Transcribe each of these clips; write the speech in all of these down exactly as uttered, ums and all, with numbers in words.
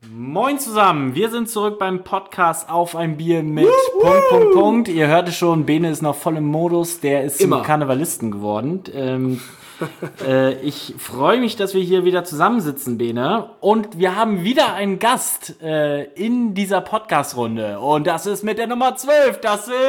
Moin zusammen, wir sind zurück beim Podcast Auf ein Bier mit Woo, Punkt, Punkt, Punkt. Ihr hörte schon, Bene ist noch voll im Modus, der ist Immer. zum Karnevalisten geworden. Ähm, äh, ich freue mich, dass wir hier wieder zusammensitzen, Bene. Und wir haben wieder einen Gast äh, in dieser Podcast-Runde. Und das ist mit der Nummer zwölf, das sind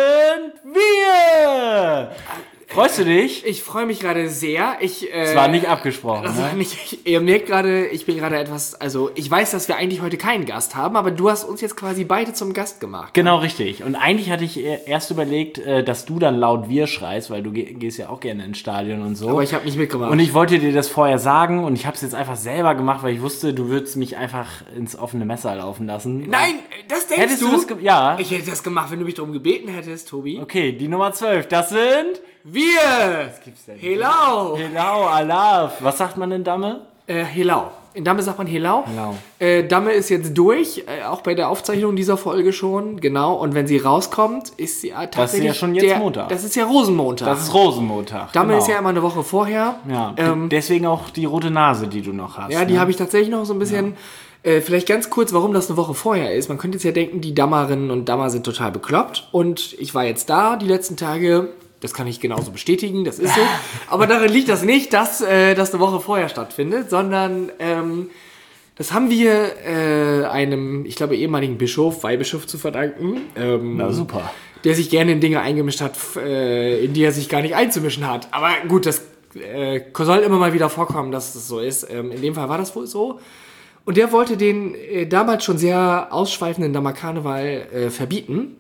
wir! Freust du dich? Ich freue mich gerade sehr. Ich, äh, das war nicht abgesprochen. Das ne? war nicht, ich, ihr merkt gerade, ich bin gerade etwas, also ich weiß, dass wir eigentlich heute keinen Gast haben, aber du hast uns jetzt quasi beide zum Gast gemacht. Genau, richtig. Und eigentlich hatte ich erst überlegt, dass du dann laut wir schreist, weil du gehst ja auch gerne ins Stadion und so. Aber ich habe nicht mitgemacht. Und ich wollte dir das vorher sagen und ich habe es jetzt einfach selber gemacht, weil ich wusste, du würdest mich einfach ins offene Messer laufen lassen. Nein, das denkst Hättest du? du das ge- ja. Ich hätte das gemacht, wenn du mich darum gebeten hättest, Tobi. Okay, die Nummer zwölf, das sind... Wir! Was gibt's denn? Helau! Helau, Alaf. Was sagt man in Damme? Äh, Helau. In Damme sagt man Helau. Helau. Äh, Damme ist jetzt durch, äh, auch bei der Aufzeichnung dieser Folge schon, genau. Und wenn sie rauskommt, ist sie äh, tatsächlich... Das ist ja schon jetzt der, Montag. Das ist ja Rosenmontag. Das ist Rosenmontag. Damme genau. ist ja immer eine Woche vorher. Ja, Ähm, deswegen auch die rote Nase, die du noch hast. Ja, die ne? habe ich tatsächlich noch so ein bisschen... Äh, vielleicht ganz kurz, warum das eine Woche vorher ist. Man könnte jetzt ja denken, die Dammerinnen und Dammer sind total bekloppt. Und ich war jetzt da die letzten Tage... Das kann ich genauso bestätigen, das ist so. Aber darin liegt das nicht, dass äh, das eine Woche vorher stattfindet, sondern ähm, das haben wir äh, einem, ich glaube, ehemaligen Bischof, Weihbischof zu verdanken. Ähm, Na super. Der sich gerne in Dinge eingemischt hat, äh, in die er sich gar nicht einzumischen hat. Aber gut, das äh, soll immer mal wieder vorkommen, dass das so ist. Ähm, in dem Fall war das wohl so. Und der wollte den äh, damals schon sehr ausschweifenden Dammer Karneval äh, verbieten.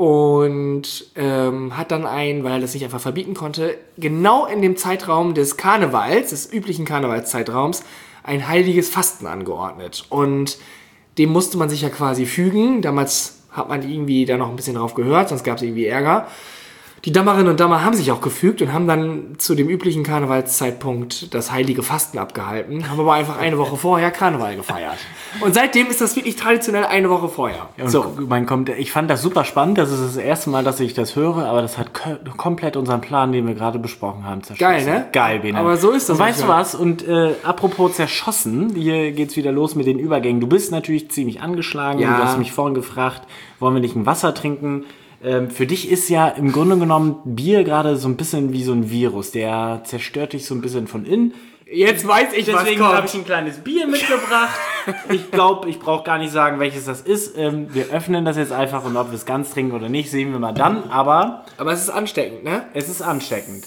Und ähm, hat dann ein, weil er das nicht einfach verbieten konnte, genau in dem Zeitraum des Karnevals, des üblichen Karnevalszeitraums, ein heiliges Fasten angeordnet. Und dem musste man sich ja quasi fügen. Damals hat man irgendwie da noch ein bisschen drauf gehört, sonst gab es irgendwie Ärger. Die Dammerinnen und Dammer haben sich auch gefügt und haben dann zu dem üblichen Karnevalszeitpunkt das heilige Fasten abgehalten, haben aber einfach eine Woche vorher Karneval gefeiert. Und seitdem ist das wirklich traditionell eine Woche vorher. Und so. Man kommt, ich fand das super spannend, das ist das erste Mal, dass ich das höre, aber das hat k- komplett unseren Plan, den wir gerade besprochen haben, zerschossen. Geil, ne? Geil, Bene. Aber so ist das. Und weißt du was? Und äh, apropos zerschossen, hier geht's wieder los mit den Übergängen. Du bist natürlich ziemlich angeschlagen. Ja. Du hast mich vorhin gefragt, wollen wir nicht ein Wasser trinken? Ähm, für dich ist ja im Grunde genommen Bier gerade so ein bisschen wie so ein Virus. Der zerstört dich so ein bisschen von innen. Jetzt weiß ich, Deswegen was habe kommt. ich ein kleines Bier mitgebracht. Ich glaube, ich brauche gar nicht sagen, welches das ist. Ähm, wir öffnen das jetzt einfach und ob wir es ganz trinken oder nicht, sehen wir mal dann. Aber Aber es ist ansteckend, ne? es ist ansteckend.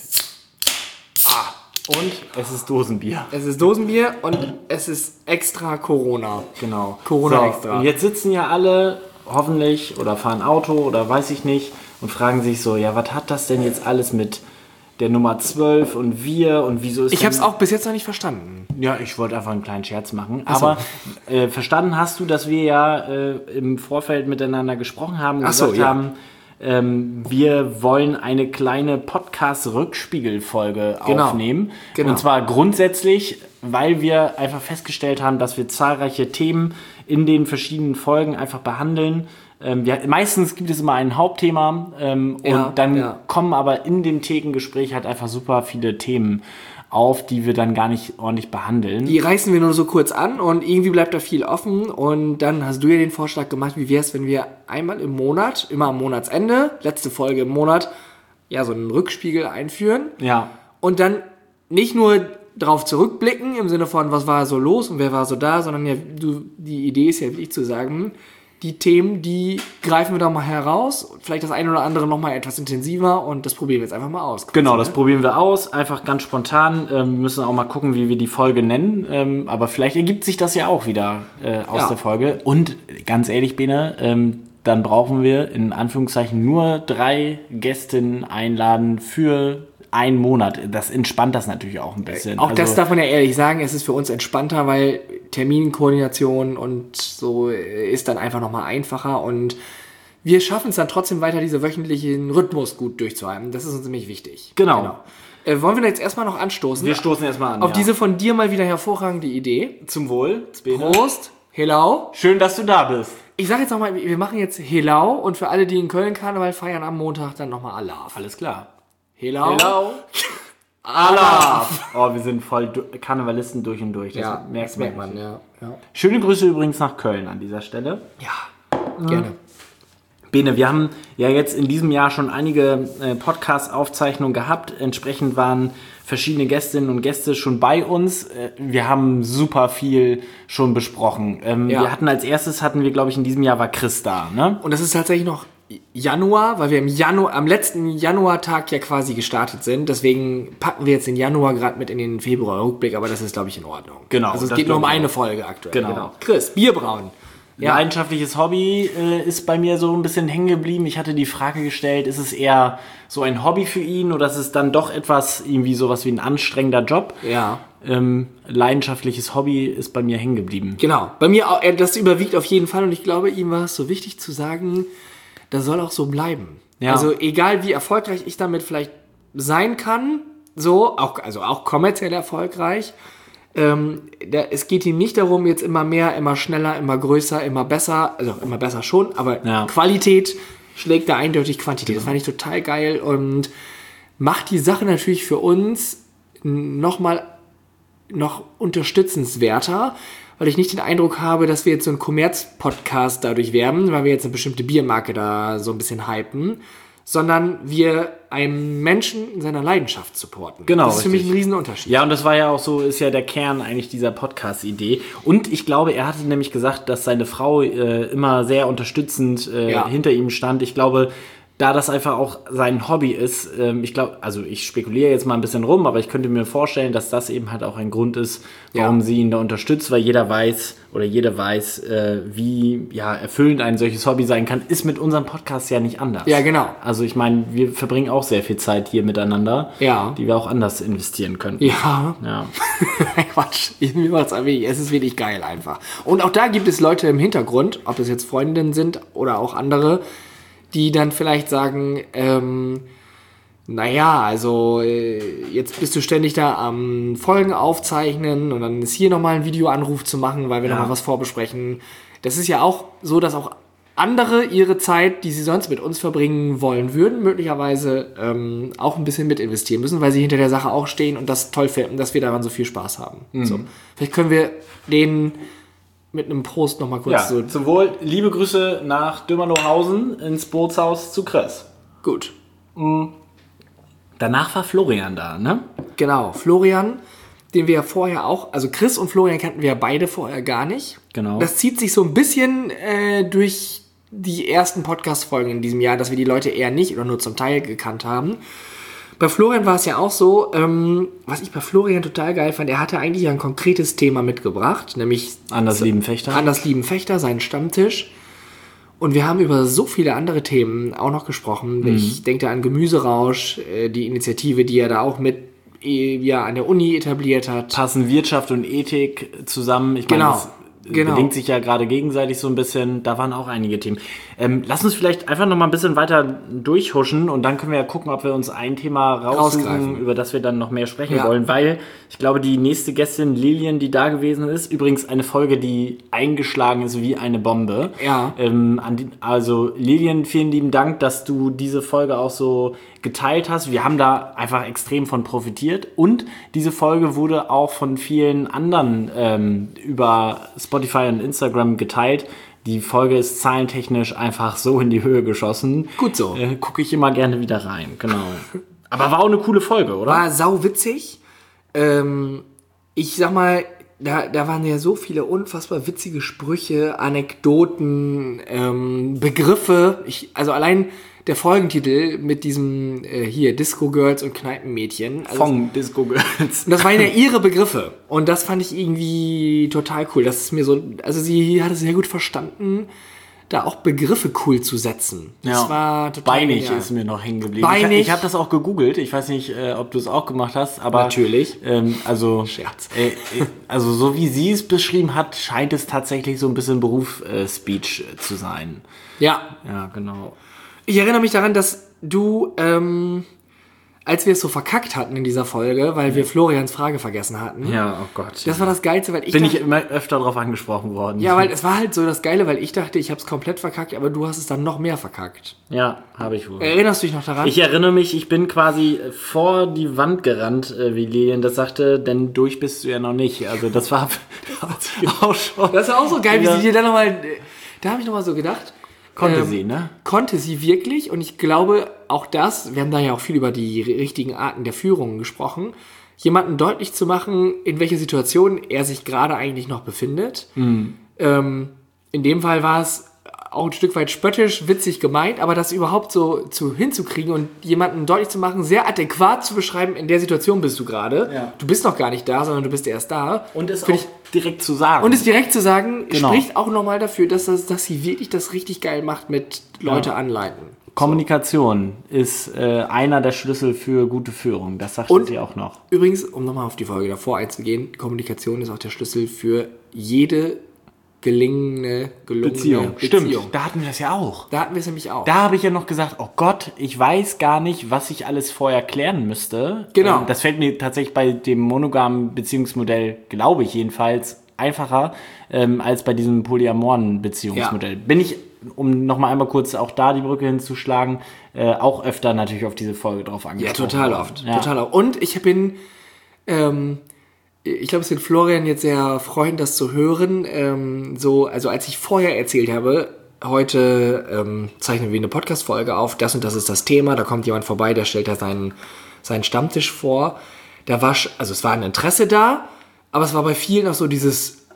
Ah, und es ist Dosenbier. Es ist Dosenbier und es ist extra Corona. Genau. Corona so, extra. Und jetzt sitzen ja alle hoffentlich oder fahren Auto oder weiß ich nicht und fragen sich so, ja, was hat das denn jetzt alles mit der Nummer zwölf und wir und wieso ist Ich habe es denn- auch bis jetzt noch nicht verstanden. Ja, ich wollte einfach einen kleinen Scherz machen. Ach so. Aber äh, verstanden hast du, dass wir ja äh, im Vorfeld miteinander gesprochen haben und Ach so, gesagt ja. haben, ähm, wir wollen eine kleine Podcast-Rückspiegelfolge Genau. aufnehmen. Genau. Und zwar grundsätzlich, weil wir einfach festgestellt haben, dass wir zahlreiche Themen in den verschiedenen Folgen einfach behandeln. Ähm, wir, meistens gibt es immer ein Hauptthema ähm, Ja, und dann ja. kommen aber in dem Thekengespräch halt einfach super viele Themen auf, die wir dann gar nicht ordentlich behandeln. Die reißen wir nur so kurz an und irgendwie bleibt da viel offen. Und dann hast du ja den Vorschlag gemacht, wie wäre es, wenn wir einmal im Monat, immer am Monatsende, letzte Folge im Monat, ja, so einen Rückspiegel einführen. Ja, Und dann nicht nur drauf zurückblicken, im Sinne von, was war so los und wer war so da, sondern ja, du, die Idee ist ja wirklich zu sagen, die Themen, die greifen wir da mal heraus, vielleicht das eine oder andere nochmal etwas intensiver und das probieren wir jetzt einfach mal aus. genau, quasi, das ne? probieren wir aus, einfach ganz spontan. Ähm, wir müssen auch mal gucken, wie wir die Folge nennen, ähm, aber vielleicht ergibt sich das ja auch wieder äh, aus Ja. der Folge. Und ganz ehrlich, Bene, ähm, dann brauchen wir in Anführungszeichen nur drei Gästinnen einladen für einen Monat. Das entspannt das natürlich auch ein bisschen. Auch das Also- darf man ja ehrlich sagen, es ist für uns entspannter, weil Terminkoordination und so ist dann einfach nochmal einfacher und wir schaffen es dann trotzdem weiter, diese wöchentlichen Rhythmus gut durchzuhalten. Das ist uns nämlich wichtig. Genau. Äh, wollen wir da jetzt erstmal noch anstoßen? Wir stoßen erstmal an. auf ja. diese von dir mal wieder hervorragende Idee. Zum Wohl. Bene. Prost, Helau. Schön, dass du da bist. Ich sage jetzt nochmal, wir machen jetzt Helau und für alle, die in Köln Karneval feiern am Montag, dann nochmal Alaf. Alles klar. Helau. Hello. Allah! Oh, wir sind voll du- Karnevalisten durch und durch. Das Ja, merkt, das merkt man. man, ja. ja. Schöne Grüße übrigens nach Köln an dieser Stelle. Ja, gerne. Bene, wir haben ja jetzt in diesem Jahr schon einige äh, Podcast-Aufzeichnungen gehabt. Entsprechend waren verschiedene Gästinnen und Gäste schon bei uns. Äh, wir haben super viel schon besprochen. Ähm, Ja. Wir hatten als erstes, hatten wir, glaube ich, in diesem Jahr war Chris da, ne? Und das ist tatsächlich noch Januar, weil wir im Januar, am letzten Januartag ja quasi gestartet sind. Deswegen packen wir jetzt den Januar gerade mit in den Februar-Rückblick, aber das ist, glaube ich, in Ordnung. Genau, Also es das geht nur um glaube ich eine auch. Folge aktuell. Genau. Chris, Bierbrauen. Ja. Leidenschaftliches Hobby äh, ist bei mir so ein bisschen hängen geblieben. Ich hatte die Frage gestellt, ist es eher so ein Hobby für ihn oder ist es dann doch etwas, irgendwie sowas wie ein anstrengender Job? Ja. Ähm, leidenschaftliches Hobby ist bei mir hängen geblieben. Genau. Bei mir auch, äh, das überwiegt auf jeden Fall und ich glaube, ihm war es so wichtig zu sagen, das soll auch so bleiben. Ja. Also egal wie erfolgreich ich damit vielleicht sein kann, so, auch, also auch kommerziell erfolgreich, ähm, da, es geht ihm nicht darum, jetzt immer mehr, immer schneller, immer größer, immer besser, also immer besser schon, aber Ja. Qualität schlägt da eindeutig Quantität. Das fand ich total geil und macht die Sache natürlich für uns nochmal noch unterstützenswerter, weil ich nicht den Eindruck habe, dass wir jetzt so ein Kommerz-Podcast dadurch werden, weil wir jetzt eine bestimmte Biermarke da so ein bisschen hypen, sondern wir einen Menschen in seiner Leidenschaft supporten. Genau, Das ist für mich richtig. ein Riesenunterschied. Ja, und das war ja auch so, ist ja der Kern eigentlich dieser Podcast-Idee. Und ich glaube, er hatte nämlich gesagt, dass seine Frau äh, immer sehr unterstützend äh, Ja. hinter ihm stand. Ich glaube, da das einfach auch sein Hobby ist, ähm, ich glaube, also ich spekuliere jetzt mal ein bisschen rum, aber ich könnte mir vorstellen, dass das eben halt auch ein Grund ist, warum Ja. sie ihn da unterstützt, weil jeder weiß oder jede weiß, äh, wie ja, erfüllend ein solches Hobby sein kann, ist mit unserem Podcast ja nicht anders. Ja, genau. Also ich meine, wir verbringen auch sehr viel Zeit hier miteinander, Ja. die wir auch anders investieren können. Ja. Ja. Quatsch. Mir macht's einfach, es ist wirklich geil einfach. Und auch da gibt es Leute im Hintergrund, ob das jetzt Freundinnen sind oder auch andere, die dann vielleicht sagen, ähm, naja, also äh, jetzt bist du ständig da am Folgen aufzeichnen und dann ist hier nochmal ein Videoanruf zu machen, weil wir Ja. nochmal was vorbesprechen. Das ist ja auch so, dass auch andere ihre Zeit, die sie sonst mit uns verbringen wollen würden, möglicherweise ähm, auch ein bisschen mit investieren müssen, weil sie hinter der Sache auch stehen und das toll finden, dass wir daran so viel Spaß haben. So. Vielleicht können wir denen mit einem Prost nochmal kurz Ja, so... zum Wohl. Liebe Grüße nach Dömerlohausen ins Bootshaus zu Chris. Gut. Danach war Florian da, ne? Genau, Florian, den wir ja vorher auch, also Chris und Florian kannten wir ja beide vorher gar nicht. Genau. Das zieht sich so ein bisschen äh, durch die ersten Podcast-Folgen in diesem Jahr, dass wir die Leute eher nicht oder nur zum Teil gekannt haben. Bei Florian war es ja auch so, ähm, was ich bei Florian total geil fand, er hatte eigentlich ein konkretes Thema mitgebracht, nämlich Anders lieben Fechter. Anders lieben Fechter, seinen Stammtisch. Und wir haben über so viele andere Themen auch noch gesprochen. Mhm. Ich denke da an Gemüserausch, äh, die Initiative, die er da auch mit äh, ja, an der Uni etabliert hat. Passen Wirtschaft und Ethik zusammen. Ich meine, Genau, das genau. bedingt sich ja gerade gegenseitig so ein bisschen. Da waren auch einige Themen. Ähm, lass uns vielleicht einfach noch mal ein bisschen weiter durchhuschen und dann können wir ja gucken, ob wir uns ein Thema raussuchen, Rausgreifen. über das wir dann noch mehr sprechen Ja. wollen, weil ich glaube, die nächste Gästin, Lilian, die da gewesen ist, übrigens eine Folge, die eingeschlagen ist wie eine Bombe. Ja. Ähm, an die, also Lilian, vielen lieben Dank, dass du diese Folge auch so geteilt hast. Wir haben da einfach extrem von profitiert und diese Folge wurde auch von vielen anderen ähm, über Spotify und Instagram geteilt. Die Folge ist zahlentechnisch einfach so in die Höhe geschossen. Gut so. Äh, Gucke ich immer gerne wieder rein, genau. Aber war auch eine coole Folge, oder? War sau witzig. Ähm, ich sag mal, da, da waren ja so viele unfassbar witzige Sprüche, Anekdoten, ähm, Begriffe. Ich, also allein der Folgentitel mit diesem äh, hier Disco Girls und Kneipenmädchen. Also Von Disco Girls. das waren ja ihre Begriffe. Und das fand ich irgendwie total cool. Das ist mir so, also sie hat es sehr gut verstanden, da auch Begriffe cool zu setzen. Das Ja. war total Beinig genial. ist mir noch hängen geblieben. Beinig. Ich, ich habe das auch gegoogelt. Ich weiß nicht, äh, ob du es auch gemacht hast, aber Natürlich. Ähm, also Scherz. Äh, äh, also so wie sie es beschrieben hat, scheint es tatsächlich so ein bisschen Beruf-Speech äh, zu sein. Ja, Ja, genau. ich erinnere mich daran, dass du, ähm, als wir es so verkackt hatten in dieser Folge, weil wir Florians Frage vergessen hatten. Ja, oh Gott. Das war das Geilste, weil ich Bin dachte, ich immer öfter drauf angesprochen worden. ja, weil es war halt so das Geile, weil ich dachte, ich habe es komplett verkackt, aber du hast es dann noch mehr verkackt. Ja, habe ich wohl. Erinnerst du dich noch daran? Ich erinnere mich, ich bin quasi vor die Wand gerannt, äh, wie Lilian das sagte, denn durch bist du ja noch nicht. Also das war auch schon... Das ist auch so geil, wie Ja. sie dir dann nochmal... Da habe ich nochmal so gedacht... Konnte ähm, sie, ne? Konnte sie wirklich, und ich glaube auch das, wir haben da ja auch viel über die richtigen Arten der Führung gesprochen, jemanden deutlich zu machen, in welcher Situation er sich gerade eigentlich noch befindet. Mhm. Ähm, in dem Fall war es auch ein Stück weit spöttisch, witzig gemeint, aber das überhaupt so zu, hinzukriegen und jemanden deutlich zu machen, sehr adäquat zu beschreiben, in der Situation bist du gerade. Ja. Du bist noch gar nicht da, sondern du bist erst da. Und es auch Find ich, direkt zu sagen. und es direkt zu sagen, Genau. spricht auch nochmal dafür, dass, das, dass sie wirklich das richtig geil macht mit Leute Ja. anleiten. Kommunikation ist äh, einer der Schlüssel für gute Führung. Das sagt Und- sie auch noch. Übrigens, um nochmal auf die Folge davor einzugehen, Kommunikation ist auch der Schlüssel für jede gelingende, gelungene Beziehung. Beziehung. Stimmt, da hatten wir das ja auch. Da hatten wir es nämlich auch. Da habe ich ja noch gesagt, oh Gott, ich weiß gar nicht, was ich alles vorher klären müsste. Genau. Ähm, das fällt mir tatsächlich bei dem monogamen Beziehungsmodell, glaube ich jedenfalls, einfacher ähm, als bei diesem polyamoren Beziehungsmodell. Ja. Bin ich, um nochmal einmal kurz auch da die Brücke hinzuschlagen, äh, auch öfter natürlich auf diese Folge drauf Ja, angesprochen. total worden. oft. Ja. Total oft. Und ich bin, ähm, ich glaube, es wird Florian jetzt sehr freuen, das zu hören. Ähm, so, also als ich vorher erzählt habe, heute ähm, zeichnen wir eine Podcast-Folge auf, das und das ist das Thema, da kommt jemand vorbei, der stellt da seinen, seinen Stammtisch vor. Da war, sch- also es war ein Interesse da, aber es war bei vielen auch so dieses,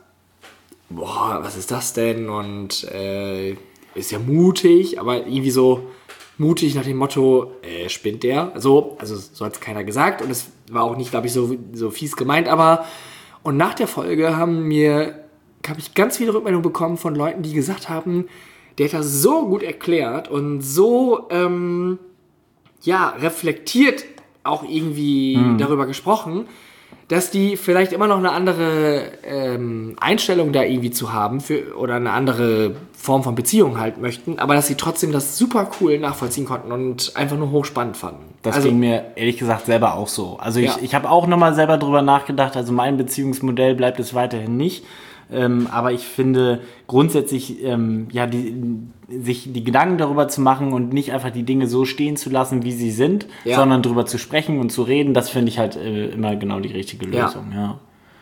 boah, was ist das denn? Und äh, ist ja mutig, aber irgendwie so mutig nach dem Motto, äh, spinnt der? So, also so hat es keiner gesagt und es war auch nicht, glaube ich, so, so fies gemeint, aber und nach der Folge haben mir, habe ich ganz viele Rückmeldungen bekommen von Leuten, die gesagt haben, der hat das so gut erklärt und so, ähm, ja, reflektiert auch irgendwie darüber gesprochen, dass die vielleicht immer noch eine andere ähm, Einstellung da irgendwie zu haben für, oder eine andere Form von Beziehung halt möchten, aber dass sie trotzdem das super cool nachvollziehen konnten und einfach nur hochspannend fanden. Das also, ging mir ehrlich gesagt selber auch so. Also ich, Ja. ich habe auch nochmal selber drüber nachgedacht, also mein Beziehungsmodell bleibt es weiterhin nicht. Ähm, aber ich finde grundsätzlich, ähm, ja, die, sich die Gedanken darüber zu machen und nicht einfach die Dinge so stehen zu lassen, wie sie sind, Ja. sondern darüber zu sprechen und zu reden, das finde ich halt äh, immer genau die richtige Ja. Lösung. Ja.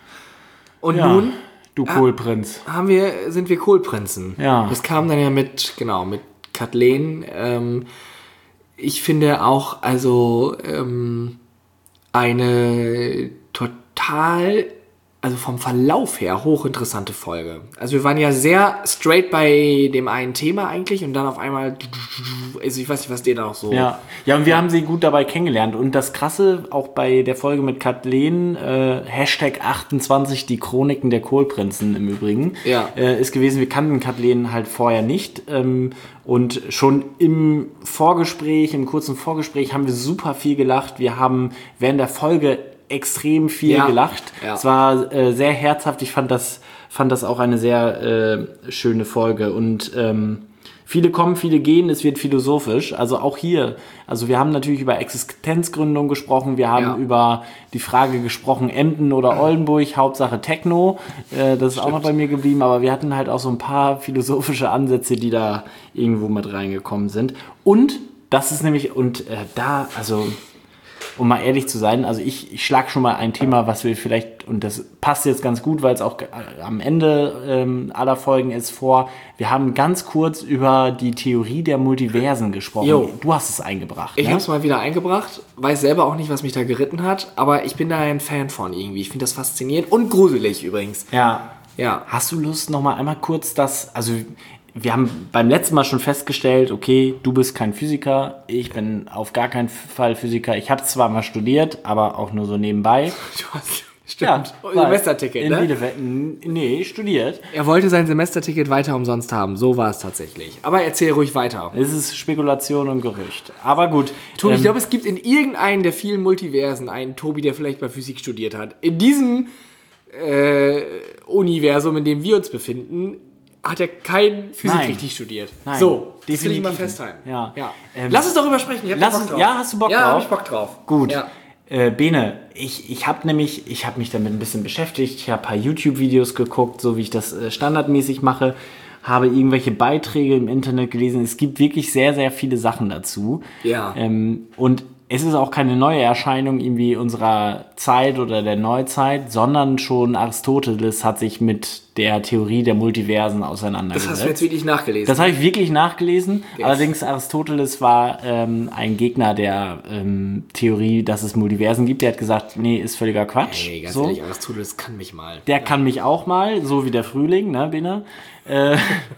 und Ja. nun Du Kohlprinz. haben wir, sind wir Kohlprinzen. Ja. Das kam dann ja mit, genau, mit Kathleen. Ähm, ich finde auch, also ähm, eine total, also vom Verlauf her hochinteressante Folge. Also wir waren ja sehr straight bei dem einen Thema eigentlich und dann auf einmal, also ich weiß nicht, was dir da noch so... Ja. ja, und wir haben sie gut dabei kennengelernt. Und das Krasse, auch bei der Folge mit Kathleen, äh, Hashtag achtundzwanzig, die Chroniken der Kohlprinzen im Übrigen, Ja. äh, ist gewesen, wir kannten Kathleen halt vorher nicht. Ähm, und schon im Vorgespräch, im kurzen Vorgespräch haben wir super viel gelacht. Wir haben während der Folge extrem viel Ja. gelacht. Ja. Es war äh, sehr herzhaft. Ich fand das, fand das auch eine sehr äh, schöne Folge. Und ähm, viele kommen, viele gehen, es wird philosophisch. Also auch hier, also wir haben natürlich über Existenzgründung gesprochen, wir haben Ja. über die Frage gesprochen, Emden oder Oldenburg, Hauptsache Techno. Äh, das ist auch noch bei mir geblieben, aber wir hatten halt auch so ein paar philosophische Ansätze, die da irgendwo mit reingekommen sind. Und das ist nämlich, und äh, da, also um mal ehrlich zu sein, also ich, ich schlage schon mal ein Thema, was wir vielleicht, und das passt jetzt ganz gut, weil es auch äh, am Ende ähm, aller Folgen ist, vor. Wir haben ganz kurz über die Theorie der Multiversen gesprochen. Jo. Du hast es eingebracht, Ich ne? habe es mal wieder eingebracht, weiß selber auch nicht, was mich da geritten hat, aber ich bin da ein Fan von irgendwie. Ich finde das faszinierend und gruselig übrigens. Ja. Ja. Hast du Lust, noch mal einmal kurz das, also wir haben beim letzten Mal schon festgestellt, okay, du bist kein Physiker, ich bin auf gar keinen Fall Physiker. Ich habe zwar mal studiert, aber auch nur so nebenbei. Stimmt. weil Semesterticket, in ne? Bielefeld, n- nee, studiert. Er wollte sein Semesterticket weiter umsonst haben. So war es tatsächlich. Aber erzähl ruhig weiter. Es ist Spekulation und Gerücht. Aber gut. Tobi, ich ähm, glaube, es gibt in irgendeinem der vielen Multiversen einen Tobi, der vielleicht bei Physik studiert hat. In diesem äh, Universum, in dem wir uns befinden, hat er kein Physik Nein. richtig studiert. Nein, so, das will ich definitiv mal nicht. festhalten. Ja. Ja. Ähm, Lass uns darüber sprechen. Ich hab lass Bock uns- drauf. ja, hast du Bock ja, drauf? hab ich Bock drauf. Gut. Ja. Äh, Bene, ich, ich habe nämlich, ich habe mich damit ein bisschen beschäftigt. Ich habe ein paar YouTube-Videos geguckt, so wie ich das äh, standardmäßig mache. Habe irgendwelche Beiträge im Internet gelesen. Es gibt wirklich sehr, sehr viele Sachen dazu. Ja. Ähm, und es ist auch keine neue Erscheinung irgendwie unserer Zeit oder der Neuzeit, sondern schon Aristoteles hat sich mit der Theorie der Multiversen Das auseinandergesetzt. hast du jetzt wirklich nachgelesen. Das habe ich wirklich nachgelesen. Yes. Allerdings Aristoteles war ähm, ein Gegner der ähm, Theorie, dass es Multiversen gibt. Der hat gesagt, nee, ist völliger Quatsch. Ey, ganz so. ehrlich, Aristoteles kann mich mal. Der kann mich auch mal, so wie der Frühling, ne, Bene? Äh,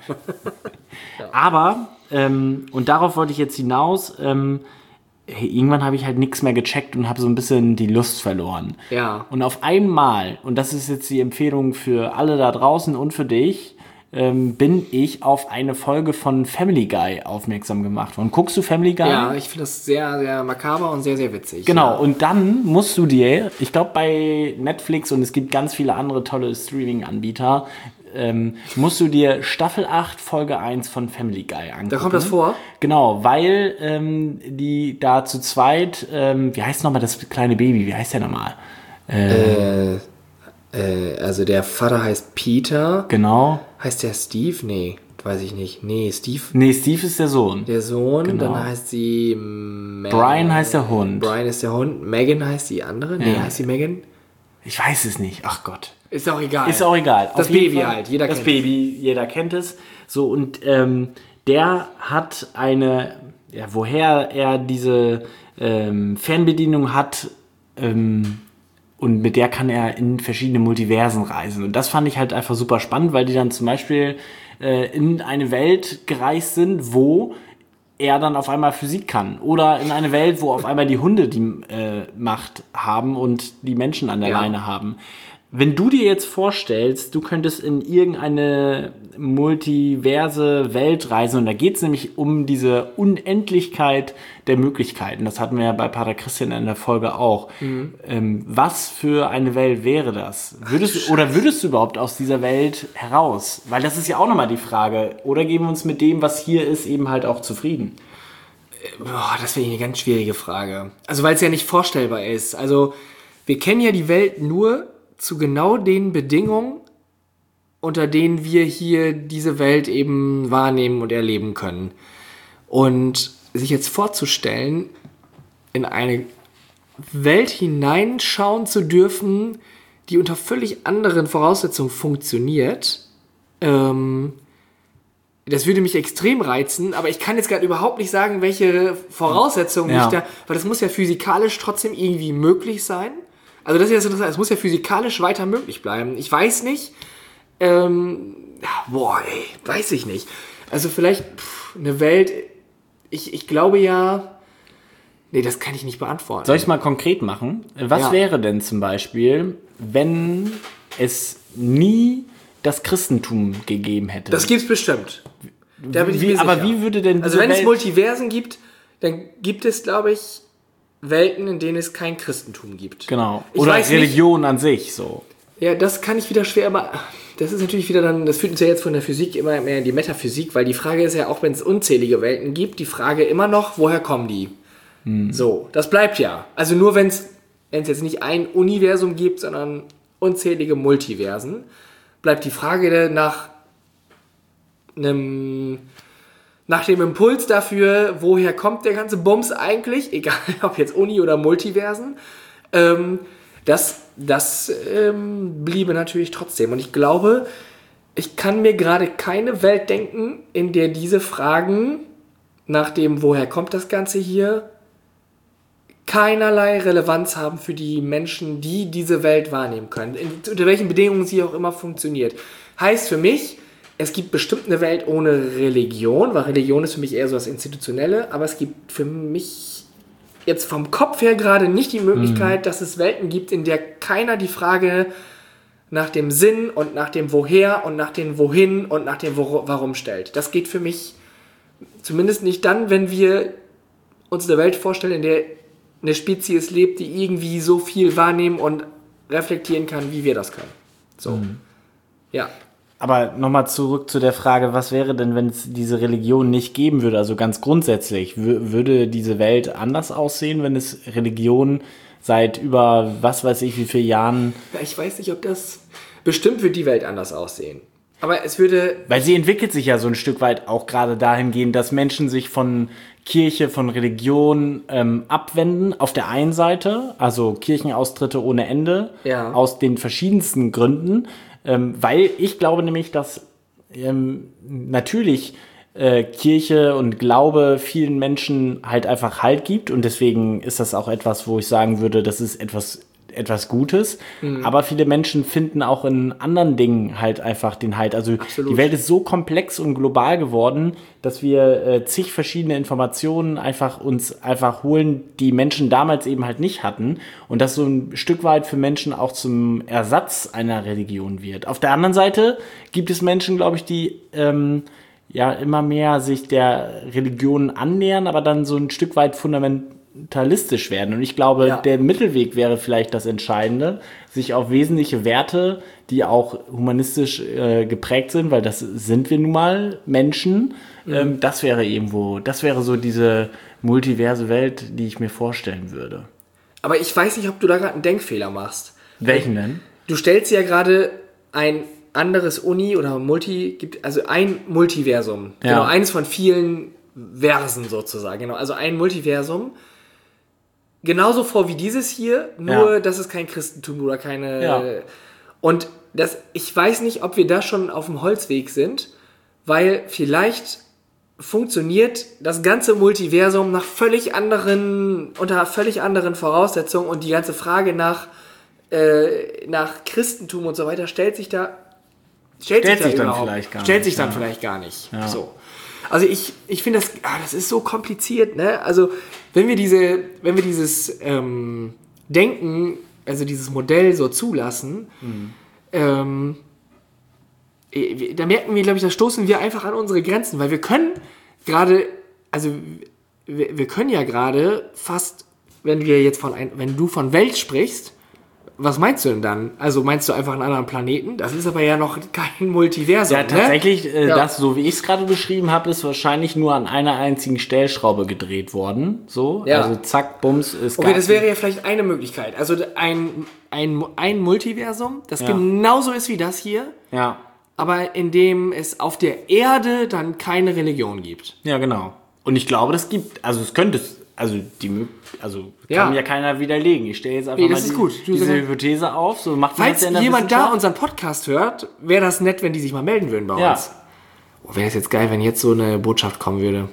Aber, ähm, und darauf wollte ich jetzt hinaus, ähm, hey, irgendwann habe ich halt nichts mehr gecheckt und habe so ein bisschen die Lust verloren. Ja. Und auf einmal, und das ist jetzt die Empfehlung für alle da draußen und für dich, ähm, bin ich auf eine Folge von Family Guy aufmerksam gemacht worden. Guckst du Family Guy? Ja, ich finde das sehr, sehr makaber und sehr, sehr witzig. Genau, Ja. und dann musst du dir, ich glaube bei Netflix und es gibt ganz viele andere tolle Streaming-Anbieter, ähm, musst du dir Staffel acht, Folge eins von Family Guy angucken. Da kommt das vor? Genau, weil ähm, die da zu zweit, ähm, wie heißt nochmal das kleine Baby, wie heißt der nochmal? Äh, äh, also der Vater heißt Peter. Genau. Heißt der Steve? Nee, weiß ich nicht. Nee, Steve, Nee, Steve ist der Sohn. der Sohn. Genau. Dann heißt sie Meg- Brian heißt der Hund. Brian ist der Hund. Megan heißt die andere. Nee, Ja. heißt sie Megan? Ich weiß es nicht, ach Gott. Ist auch egal. Ist auch egal. Das Auf jeden Baby Fall, halt, jeder das kennt Baby, jeder kennt es. So, und ähm, der hat eine, ja, woher er diese ähm, Fernbedienung hat, ähm, und mit der kann er in verschiedene Multiversen reisen. Und das fand ich halt einfach super spannend, weil die dann zum Beispiel äh, in eine Welt gereist sind, wo er dann auf einmal Physik kann. Oder in eine Welt, wo auf einmal die Hunde die äh, Macht haben und die Menschen an der Ja. Leine haben. Wenn du dir jetzt vorstellst, du könntest in irgendeine multiverse Welt reisen, und da geht es nämlich um diese Unendlichkeit der Möglichkeiten. Das hatten wir ja bei Pater Christian in der Folge auch. Mhm. Ähm, was für eine Welt wäre das? Würdest, Ach, oder würdest du überhaupt aus dieser Welt heraus? Weil das ist ja auch nochmal die Frage. Oder geben wir uns mit dem, was hier ist, eben halt auch zufrieden? Boah, das finde ich eine ganz schwierige Frage. Also, weil es ja nicht vorstellbar ist. Also, wir kennen ja die Welt nur zu genau den Bedingungen, unter denen wir hier diese Welt eben wahrnehmen und erleben können. Und sich jetzt vorzustellen, in eine Welt hineinschauen zu dürfen, die unter völlig anderen Voraussetzungen funktioniert, ähm, das würde mich extrem reizen, aber ich kann jetzt gerade überhaupt nicht sagen, welche Voraussetzungen Ja. ich da, weil das muss ja physikalisch trotzdem irgendwie möglich sein. Also das ist jetzt interessant, es muss ja physikalisch weiter möglich bleiben. Ich weiß nicht, ähm, boah, ey, weiß ich nicht. Also vielleicht pff, eine Welt, ich, ich glaube ja, nee, das kann ich nicht beantworten. Soll ich es mal konkret machen? Was Ja. wäre denn zum Beispiel, wenn es nie das Christentum gegeben hätte? Das gibt's bestimmt. Da bin ich Wie- mir aber sicher. wie würde denn Also diese wenn es Welt- Multiversen gibt, dann gibt es, glaube ich, Welten, in denen es kein Christentum gibt. Genau. Ich Oder weiß nicht- Religion an sich so. Ja, das kann ich wieder schwer, aber das ist natürlich wieder dann, das führt uns ja jetzt von der Physik immer mehr in die Metaphysik, weil die Frage ist ja, auch wenn es unzählige Welten gibt, die Frage immer noch, woher kommen die? So, das bleibt ja. Also nur wenn es jetzt nicht ein Universum gibt, sondern unzählige Multiversen, bleibt die Frage nach einem, nach dem Impuls dafür, woher kommt der ganze Bums eigentlich, egal ob jetzt Uni oder Multiversen, ähm, das, das ähm, bliebe natürlich trotzdem. Und ich glaube, ich kann mir gerade keine Welt denken, in der diese Fragen nach dem, woher kommt das Ganze hier, keinerlei Relevanz haben für die Menschen, die diese Welt wahrnehmen können. In, unter welchen Bedingungen sie auch immer funktioniert. Heißt für mich, es gibt bestimmt eine Welt ohne Religion, weil Religion ist für mich eher so das Institutionelle, aber es gibt für mich jetzt vom Kopf her gerade nicht die Möglichkeit, dass es Welten gibt, in der keiner die Frage nach dem Sinn und nach dem Woher und nach dem Wohin und nach dem Wor- Warum stellt. Das geht für mich zumindest nicht dann, wenn wir uns eine Welt vorstellen, in der eine Spezies lebt, die irgendwie so viel wahrnehmen und reflektieren kann, wie wir das können. So. Ja. Aber nochmal zurück zu der Frage, was wäre denn, wenn es diese Religion nicht geben würde? Also ganz grundsätzlich, w- würde diese Welt anders aussehen, wenn es Religion seit über was weiß ich wie viele Jahren... Ja, ich weiß nicht, ob das... Bestimmt wird die Welt anders aussehen. Aber es würde... Weil sie entwickelt sich ja so ein Stück weit auch gerade dahingehend, dass Menschen sich von Kirche, von Religion ähm, abwenden. Auf der einen Seite, also Kirchenaustritte ohne Ende, Ja. aus den verschiedensten Gründen. Ähm, weil ich glaube nämlich, dass ähm, natürlich äh, Kirche und Glaube vielen Menschen halt einfach Halt gibt. Und deswegen ist das auch etwas, wo ich sagen würde, das ist etwas... etwas Gutes, mhm. aber viele Menschen finden auch in anderen Dingen halt einfach den Halt. Also Absolut. Die Welt ist so komplex und global geworden, dass wir äh, zig verschiedene Informationen einfach uns einfach holen, die Menschen damals eben halt nicht hatten und das so ein Stück weit für Menschen auch zum Ersatz einer Religion wird. Auf der anderen Seite gibt es Menschen, glaube ich, die ähm, ja immer mehr sich der Religion annähern, aber dann so ein Stück weit fundamentalistisch werden. Und ich glaube, Ja. der Mittelweg wäre vielleicht das Entscheidende, sich auf wesentliche Werte, die auch humanistisch äh, geprägt sind, weil das sind wir nun mal Menschen, mhm. ähm, das wäre irgendwo, das wäre so diese multiverse Welt, die ich mir vorstellen würde. Aber ich weiß nicht, ob du da gerade einen Denkfehler machst. Welchen denn? Du stellst ja gerade ein anderes Uni oder Multi, gibt also ein Multiversum. Ja. Genau, eines von vielen Versen sozusagen. Genau, also ein Multiversum. Genauso vor wie dieses hier, nur Ja. dass es kein Christentum oder keine... Ja. Und das, ich weiß nicht, ob wir da schon auf dem Holzweg sind, weil vielleicht funktioniert das ganze Multiversum nach völlig anderen, unter völlig anderen Voraussetzungen und die ganze Frage nach, äh, nach Christentum und so weiter stellt sich da stellt, Stellt sich, sich da dann überhaupt- vielleicht gar stellt nicht, sich dann ja. vielleicht gar nicht. Ja. So. Also ich, ich finde das, ah, das ist so kompliziert, ne? Also wenn wir diese, wenn wir dieses ähm, Denken, also dieses Modell so zulassen, Mhm. ähm, eh, da merken wir, glaube ich, da stoßen wir einfach an unsere Grenzen, weil wir können gerade, also wir, wir können ja gerade fast, wenn wir jetzt von ein, wenn du von Welt sprichst, was meinst du denn dann? Also meinst du einfach einen anderen Planeten? Das ist aber ja noch kein Multiversum, Ja, ne? tatsächlich, äh, Ja. das, so wie ich es gerade beschrieben habe, ist wahrscheinlich nur an einer einzigen Stellschraube gedreht worden. So, Ja. also zack, bums, ist Okay, das wäre ja vielleicht eine Möglichkeit. Also ein, ein, ein Multiversum, das Ja. genauso ist wie das hier, Ja, aber in dem es auf der Erde dann keine Religion gibt. ja, genau. Und ich glaube, das gibt, also es könnte es, also die, Mö- also Ja. kann ja keiner widerlegen. Ich stelle jetzt einfach Nee, mal das ist die, gut. Du diese sagst- Hypothese auf. So macht man Falls das ja in der jemand da Wissenschaft. unseren Podcast hört, wäre das nett, wenn die sich mal melden würden bei Ja. uns. Oh, wäre es jetzt geil, wenn jetzt so eine Botschaft kommen würde.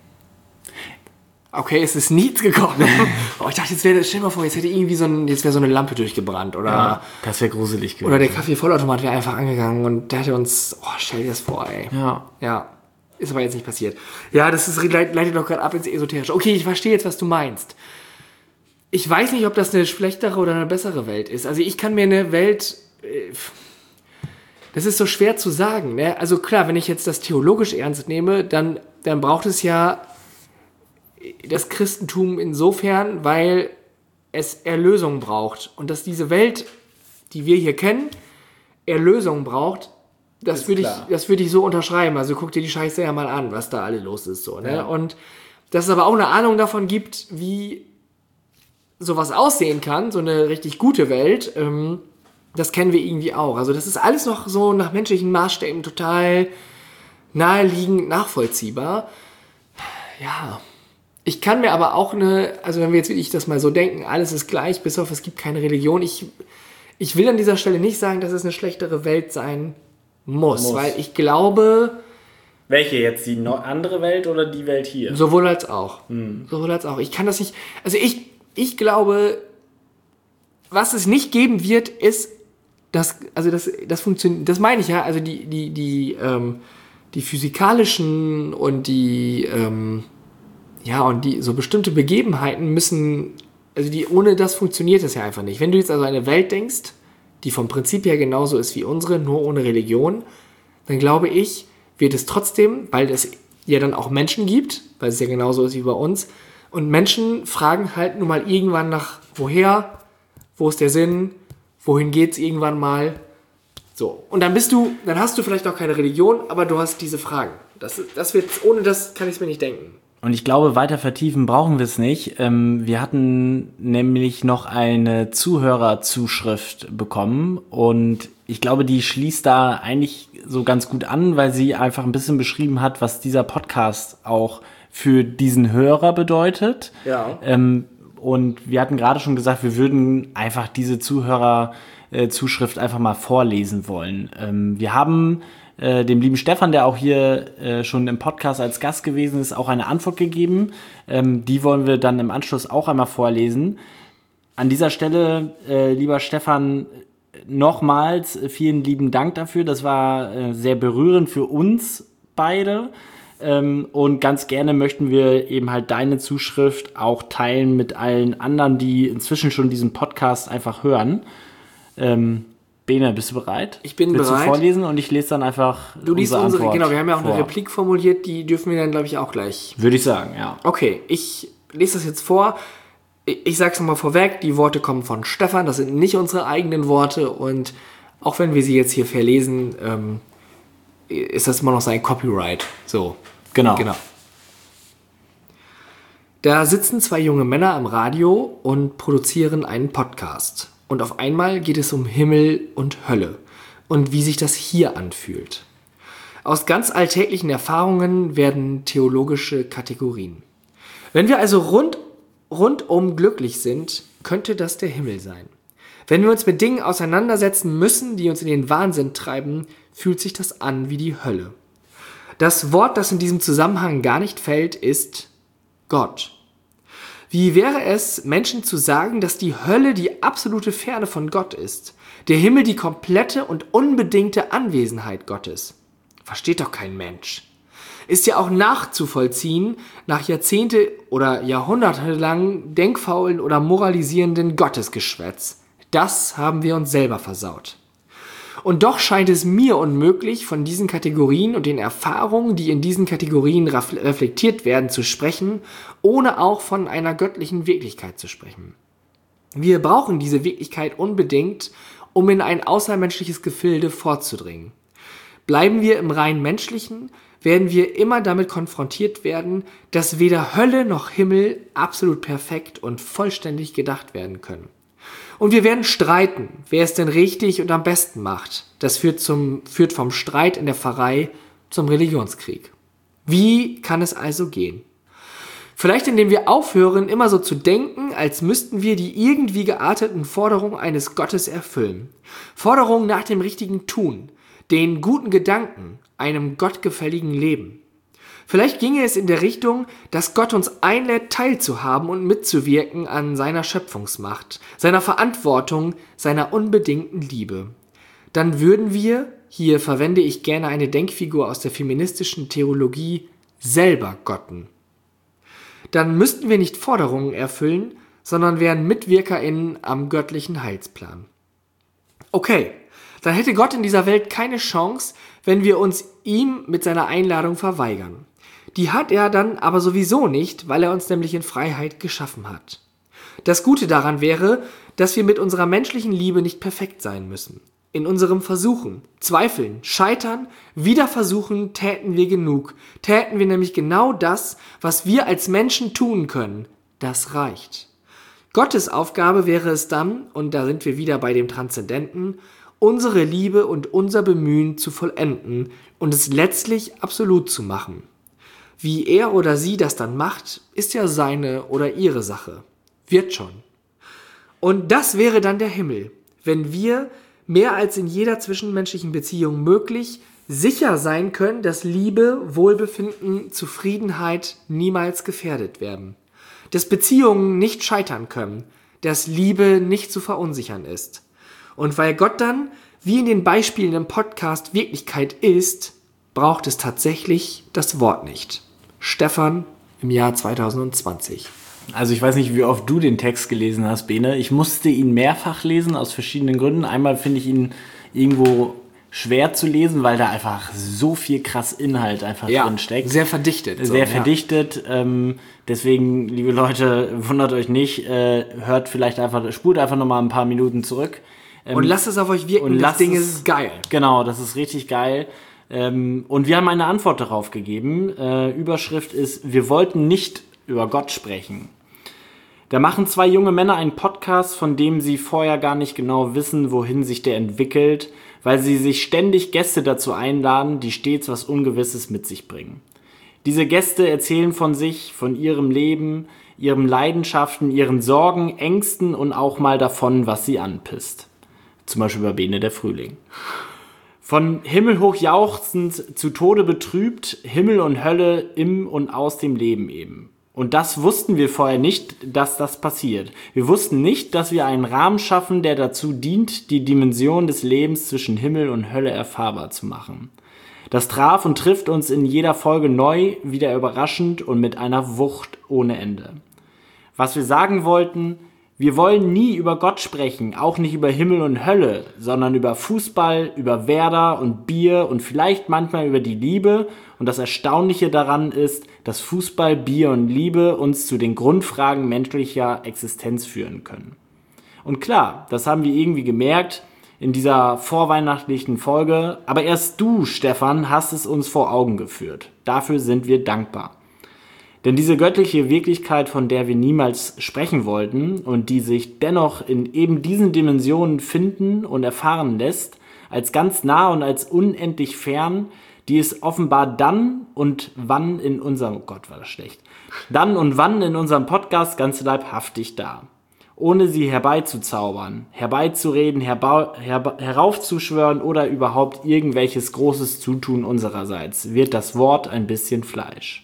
Okay, es ist nichts gekommen. Oh, ich dachte, jetzt wäre, stell dir mal vor, jetzt hätte irgendwie so, ein, jetzt wäre so eine Lampe durchgebrannt oder, Ja, das wäre gruselig gewesen. oder der Kaffee-Vollautomat wäre einfach angegangen und der hätte uns, oh, stell dir das vor, ey. Ja. Ja, ist aber jetzt nicht passiert. Ja, das ist, leit- leitet doch gerade ab ins Esoterische. Okay, ich verstehe jetzt, was du meinst. Ich weiß nicht, ob das eine schlechtere oder eine bessere Welt ist. Also ich kann mir eine Welt... äh, Das ist so schwer zu sagen. Ne? Also klar, wenn ich jetzt das theologisch ernst nehme, dann, dann braucht es ja das Christentum insofern, weil es Erlösung braucht. Und dass diese Welt, die wir hier kennen, Erlösung braucht, das Ist würde ich, klar. das würde ich so unterschreiben. Also guck dir die Scheiße ja mal an, was da alle los ist. So, ne? Ja. Und dass es aber auch eine Ahnung davon gibt, wie sowas aussehen kann, so eine richtig gute Welt, ähm, das kennen wir irgendwie auch. Also das ist alles noch so nach menschlichen Maßstäben total naheliegend nachvollziehbar. Ja, ich kann mir aber auch eine, also wenn wir jetzt wirklich das mal so denken, alles ist gleich, bis auf es gibt keine Religion. Ich, ich will an dieser Stelle nicht sagen, dass es eine schlechtere Welt sein muss, Muss. weil ich glaube, Welche jetzt? Die no- andere Welt oder die Welt hier? sowohl als auch. Sowohl als auch. Ich kann das nicht, also ich, ich glaube, was es nicht geben wird, ist, dass, also das, das funktioniert, das meine ich ja, also die, die, die, ähm, die physikalischen und die, ähm, ja, und die, so bestimmte Begebenheiten müssen, also die, ohne das funktioniert das ja einfach nicht. Wenn du jetzt also an eine Welt denkst, die vom Prinzip her genauso ist wie unsere, nur ohne Religion, dann glaube ich, wird es trotzdem, weil es ja dann auch Menschen gibt, weil es ja genauso ist wie bei uns, und Menschen fragen halt nun mal irgendwann nach, woher, wo ist der Sinn, wohin geht's irgendwann mal, So, und dann bist du, dann hast du vielleicht auch keine Religion, aber du hast diese Fragen. Das, das wird, ohne das kann ich es mir nicht denken. Und ich glaube, weiter vertiefen brauchen wir es nicht. Ähm, wir hatten nämlich noch eine Zuhörerzuschrift bekommen und ich glaube, die schließt da eigentlich so ganz gut an, weil sie einfach ein bisschen beschrieben hat, was dieser Podcast auch für diesen Hörer bedeutet. Ja. Ähm, und wir hatten gerade schon gesagt, wir würden einfach diese Zuhörerzuschrift einfach mal vorlesen wollen. Ähm, wir haben äh, dem lieben Stefan, der auch hier äh, schon im Podcast als Gast gewesen ist, auch eine Antwort gegeben. Ähm, die wollen wir dann im Anschluss auch einmal vorlesen. An dieser Stelle, äh, lieber Stefan, nochmals vielen lieben Dank dafür. Das war äh, sehr berührend für uns beide. Ähm, und ganz gerne möchten wir eben halt deine Zuschrift auch teilen mit allen anderen, die inzwischen schon diesen Podcast einfach hören. Ähm, Bene, bist du bereit? Ich bin Willst bereit. Willst du vorlesen und ich lese dann einfach Du liest unsere unsere, Antwort genau, wir haben ja auch vor. eine Replik formuliert, die dürfen wir dann, glaube ich, auch gleich. Würde ich sagen, ja. Okay, ich lese das jetzt vor. Ich sage es nochmal vorweg, die Worte kommen von Stefan, das sind nicht unsere eigenen Worte und auch wenn wir sie jetzt hier verlesen, ähm, ist das immer noch sein Copyright. So. Genau. Genau. Da sitzen zwei junge Männer am Radio und produzieren einen Podcast. Und auf einmal geht es um Himmel und Hölle und wie sich das hier anfühlt. Aus ganz alltäglichen Erfahrungen werden theologische Kategorien. Wenn wir also rund, rundum glücklich sind, könnte das der Himmel sein. Wenn wir uns mit Dingen auseinandersetzen müssen, die uns in den Wahnsinn treiben, fühlt sich das an wie die Hölle. Das Wort, das in diesem Zusammenhang gar nicht fällt, ist Gott. Wie wäre es, Menschen zu sagen, dass die Hölle die absolute Ferne von Gott ist, der Himmel die komplette und unbedingte Anwesenheit Gottes? Versteht doch kein Mensch. Ist ja auch nachzuvollziehen nach Jahrzehnte oder Jahrhunderte lang denkfaulen oder moralisierenden Gottesgeschwätz. Das haben wir uns selber versaut. Und doch scheint es mir unmöglich, von diesen Kategorien und den Erfahrungen, die in diesen Kategorien reflektiert werden, zu sprechen, ohne auch von einer göttlichen Wirklichkeit zu sprechen. Wir brauchen diese Wirklichkeit unbedingt, um in ein außermenschliches Gefilde vorzudringen. Bleiben wir im rein menschlichen, werden wir immer damit konfrontiert werden, dass weder Hölle noch Himmel absolut perfekt und vollständig gedacht werden können. Und wir werden streiten, wer es denn richtig und am besten macht. Das führt, zum, führt vom Streit in der Pfarrei zum Religionskrieg. Wie kann es also gehen? Vielleicht indem wir aufhören, immer so zu denken, als müssten wir die irgendwie gearteten Forderungen eines Gottes erfüllen. Forderungen nach dem richtigen Tun, den guten Gedanken, einem gottgefälligen Leben. Vielleicht ginge es in der Richtung, dass Gott uns einlädt, teilzuhaben und mitzuwirken an seiner Schöpfungsmacht, seiner Verantwortung, seiner unbedingten Liebe. Dann würden wir, hier verwende ich gerne eine Denkfigur aus der feministischen Theologie, selber Gotten. Dann müssten wir nicht Forderungen erfüllen, sondern wären MitwirkerInnen am göttlichen Heilsplan. Okay, dann hätte Gott in dieser Welt keine Chance, wenn wir uns ihm mit seiner Einladung verweigern. Die hat er dann aber sowieso nicht, weil er uns nämlich in Freiheit geschaffen hat. Das Gute daran wäre, dass wir mit unserer menschlichen Liebe nicht perfekt sein müssen. In unserem Versuchen, Zweifeln, Scheitern, wieder versuchen, täten wir genug. Täten wir nämlich genau das, was wir als Menschen tun können. Das reicht. Gottes Aufgabe wäre es dann, und da sind wir wieder bei dem Transzendenten, unsere Liebe und unser Bemühen zu vollenden und es letztlich absolut zu machen. Wie er oder sie das dann macht, ist ja seine oder ihre Sache. Wird schon. Und das wäre dann der Himmel, wenn wir, mehr als in jeder zwischenmenschlichen Beziehung möglich, sicher sein können, dass Liebe, Wohlbefinden, Zufriedenheit niemals gefährdet werden. Dass Beziehungen nicht scheitern können, dass Liebe nicht zu verunsichern ist. Und weil Gott dann, wie in den Beispielen im Podcast, Wirklichkeit ist, braucht es tatsächlich das Wort nicht. Stefan im Jahr zwanzig zwanzig. Also ich weiß nicht, wie oft du den Text gelesen hast, Bene. Ich musste ihn mehrfach lesen, aus verschiedenen Gründen. Einmal finde ich ihn irgendwo schwer zu lesen, weil da einfach so viel krass Inhalt einfach ja, drin steckt. Sehr verdichtet. So, sehr ja. verdichtet. Ähm, deswegen, liebe Leute, wundert euch nicht. Äh, hört vielleicht einfach, spult einfach nochmal ein paar Minuten zurück. Ähm, und lasst es auf euch wirken, und das Ding es, ist geil. Genau, das ist richtig geil. Ähm, und wir haben eine Antwort darauf gegeben. Äh, Überschrift ist, wir wollten nicht über Gott sprechen. Da machen zwei junge Männer einen Podcast, von dem sie vorher gar nicht genau wissen, wohin sich der entwickelt, weil sie sich ständig Gäste dazu einladen, die stets was Ungewisses mit sich bringen. Diese Gäste erzählen von sich, von ihrem Leben, ihren Leidenschaften, ihren Sorgen, Ängsten und auch mal davon, was sie anpisst. Zum Beispiel bei Bene der Frühling. Von himmelhoch jauchzend zu Tode betrübt, Himmel und Hölle im und aus dem Leben eben. Und das wussten wir vorher nicht, dass das passiert. Wir wussten nicht, dass wir einen Rahmen schaffen, der dazu dient, die Dimension des Lebens zwischen Himmel und Hölle erfahrbar zu machen. Das traf und trifft uns in jeder Folge neu, wieder überraschend und mit einer Wucht ohne Ende. Was wir sagen wollten: Wir wollen nie über Gott sprechen, auch nicht über Himmel und Hölle, sondern über Fußball, über Werder und Bier und vielleicht manchmal über die Liebe. Und das Erstaunliche daran ist, dass Fußball, Bier und Liebe uns zu den Grundfragen menschlicher Existenz führen können. Und klar, das haben wir irgendwie gemerkt in dieser vorweihnachtlichen Folge, aber erst du, Stefan, hast es uns vor Augen geführt. Dafür sind wir dankbar. Denn diese göttliche Wirklichkeit, von der wir niemals sprechen wollten und die sich dennoch in eben diesen Dimensionen finden und erfahren lässt, als ganz nah und als unendlich fern, die ist offenbar dann und wann in unserem, oh Gott, war das schlecht, dann und wann in unserem Podcast ganz leibhaftig da. Ohne sie herbeizuzaubern, herbeizureden, herba- herba- heraufzuschwören oder überhaupt irgendwelches großes Zutun unsererseits, wird das Wort ein bisschen Fleisch.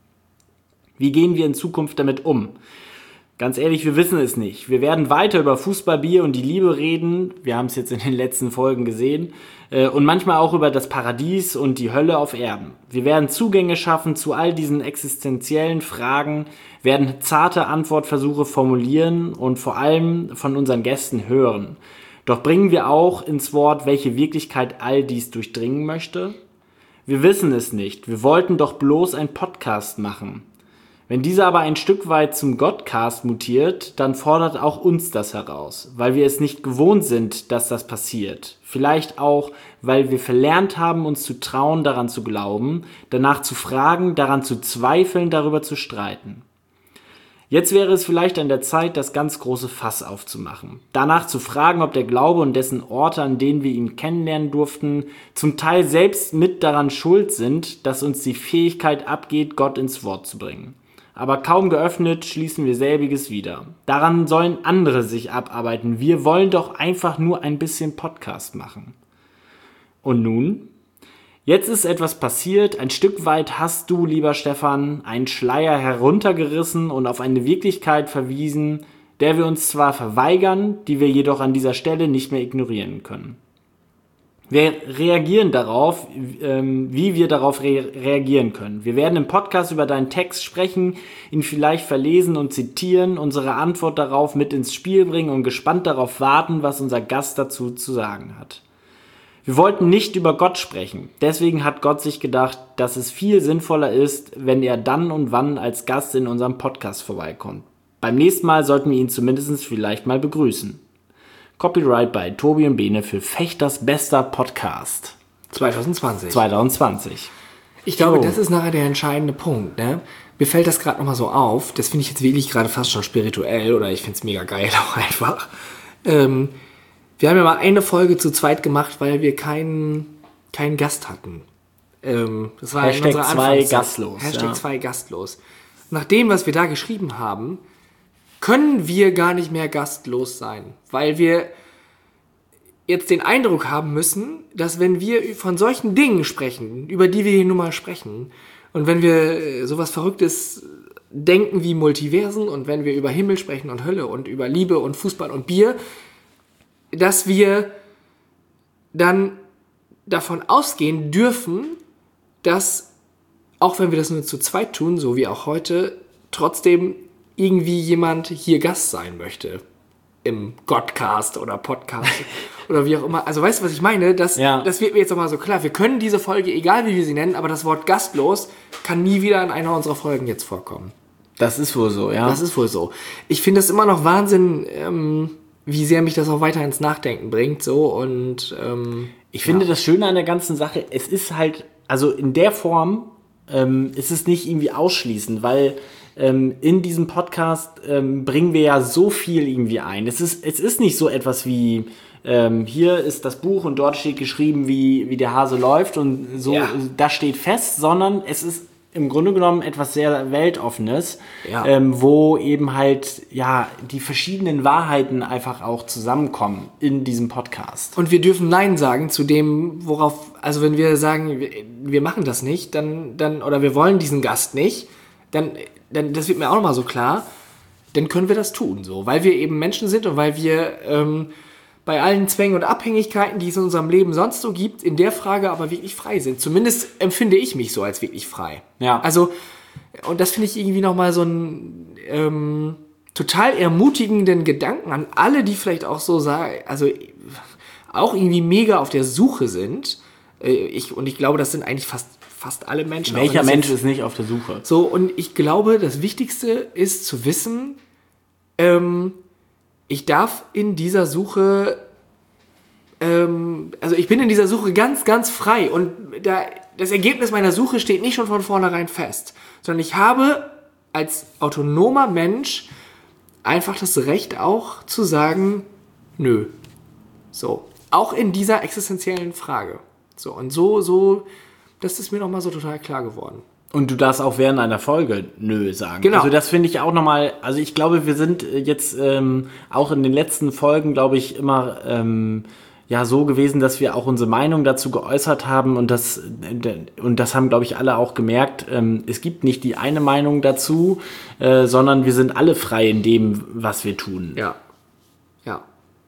Wie gehen wir in Zukunft damit um? Ganz ehrlich, wir wissen es nicht. Wir werden weiter über Fußball, Bier und die Liebe reden. Wir haben es jetzt in den letzten Folgen gesehen. Und manchmal auch über das Paradies und die Hölle auf Erden. Wir werden Zugänge schaffen zu all diesen existenziellen Fragen, werden zarte Antwortversuche formulieren und vor allem von unseren Gästen hören. Doch bringen wir auch ins Wort, welche Wirklichkeit all dies durchdringen möchte? Wir wissen es nicht. Wir wollten doch bloß einen Podcast machen. Wenn dieser aber ein Stück weit zum Godcast mutiert, dann fordert auch uns das heraus, weil wir es nicht gewohnt sind, dass das passiert. Vielleicht auch, weil wir verlernt haben, uns zu trauen, daran zu glauben, danach zu fragen, daran zu zweifeln, darüber zu streiten. Jetzt wäre es vielleicht an der Zeit, das ganz große Fass aufzumachen. Danach zu fragen, ob der Glaube und dessen Orte, an denen wir ihn kennenlernen durften, zum Teil selbst mit daran schuld sind, dass uns die Fähigkeit abgeht, Gott ins Wort zu bringen. Aber kaum geöffnet, schließen wir selbiges wieder. Daran sollen andere sich abarbeiten. Wir wollen doch einfach nur ein bisschen Podcast machen. Und nun? Jetzt ist etwas passiert. Ein Stück weit hast du, lieber Stefan, einen Schleier heruntergerissen und auf eine Wirklichkeit verwiesen, der wir uns zwar verweigern, die wir jedoch an dieser Stelle nicht mehr ignorieren können. Wir reagieren darauf, ähm, wie wir darauf re- reagieren können. Wir werden im Podcast über deinen Text sprechen, ihn vielleicht verlesen und zitieren, unsere Antwort darauf mit ins Spiel bringen und gespannt darauf warten, was unser Gast dazu zu sagen hat. Wir wollten nicht über Gott sprechen. Deswegen hat Gott sich gedacht, dass es viel sinnvoller ist, wenn er dann und wann als Gast in unserem Podcast vorbeikommt. Beim nächsten Mal sollten wir ihn zumindest vielleicht mal begrüßen. Copyright bei Tobi und Bene für Fechters bester Podcast. zwanzig zwanzig. zwanzig zwanzig. Ich glaube, So. das ist nachher der entscheidende Punkt. Ne? Mir fällt das gerade nochmal so auf. Das finde ich jetzt wirklich gerade fast schon spirituell oder ich finde es mega geil auch einfach. Ähm, wir haben ja mal eine Folge zu zweit gemacht, weil wir keinen, keinen Gast hatten. Ähm, das war Hashtag in unserer zwei Anfangszeit. gastlos. Hashtag ja. zwei gastlos. Nach dem, was wir da geschrieben haben, können wir gar nicht mehr gastlos sein, weil wir jetzt den Eindruck haben müssen, dass wenn wir von solchen Dingen sprechen, über die wir hier nun mal sprechen, und wenn wir sowas Verrücktes denken wie Multiversen und wenn wir über Himmel sprechen und Hölle und über Liebe und Fußball und Bier, dass wir dann davon ausgehen dürfen, dass, auch wenn wir das nur zu zweit tun, so wie auch heute, trotzdem irgendwie jemand hier Gast sein möchte. Im Godcast oder Podcast oder wie auch immer. Also weißt du, was ich meine? Das, Ja. das wird mir jetzt nochmal so klar. Wir können diese Folge, egal wie wir sie nennen, aber das Wort gastlos kann nie wieder in einer unserer Folgen jetzt vorkommen. Das ist wohl so, ja. Das ist wohl so. Ich finde es immer noch Wahnsinn, ähm, wie sehr mich das auch weiter ins Nachdenken bringt. So und ähm, ich finde ja. das Schöne an der ganzen Sache, es ist halt, also in der Form ähm, ist es nicht irgendwie ausschließend, weil ähm, in diesem Podcast ähm, bringen wir ja so viel irgendwie ein. Es ist, es ist nicht so etwas wie, ähm, hier ist das Buch und dort steht geschrieben, wie, wie der Hase läuft und so, ja. das steht fest, sondern es ist im Grunde genommen etwas sehr Weltoffenes, ja. ähm, wo eben halt ja die verschiedenen Wahrheiten einfach auch zusammenkommen in diesem Podcast. Und wir dürfen Nein sagen zu dem, worauf, also wenn wir sagen, wir, wir machen das nicht, dann, dann, oder wir wollen diesen Gast nicht, dann, dann, das wird mir auch nochmal so klar, dann können wir das tun, so, weil wir eben Menschen sind und weil wir ähm, bei allen Zwängen und Abhängigkeiten, die es in unserem Leben sonst so gibt, in der Frage aber wirklich frei sind. Zumindest empfinde ich mich so als wirklich frei. Ja. Also, und das finde ich irgendwie nochmal so einen ähm, total ermutigenden Gedanken an alle, die vielleicht auch so sagen, also auch irgendwie mega auf der Suche sind. Äh, ich, und ich glaube, das sind eigentlich fast, fast alle Menschen. Welcher Mensch ist nicht auf der Suche? So, und ich glaube, das Wichtigste ist zu wissen, ähm, ich darf in dieser Suche, ähm, also ich bin in dieser Suche ganz, ganz frei und da, das Ergebnis meiner Suche steht nicht schon von vornherein fest, sondern ich habe als autonomer Mensch einfach das Recht auch zu sagen, nö. So, auch in dieser existenziellen Frage. So, und so, so, das ist mir nochmal so total klar geworden. Und du darfst auch während einer Folge nö sagen. Genau. Also das finde ich auch nochmal, also ich glaube, wir sind jetzt ähm, auch in den letzten Folgen, glaube ich, immer ähm, ja so gewesen, dass wir auch unsere Meinung dazu geäußert haben und das, und das haben, glaube ich, alle auch gemerkt. Ähm, es gibt nicht die eine Meinung dazu, äh, sondern wir sind alle frei in dem, was wir tun. Ja. Ja.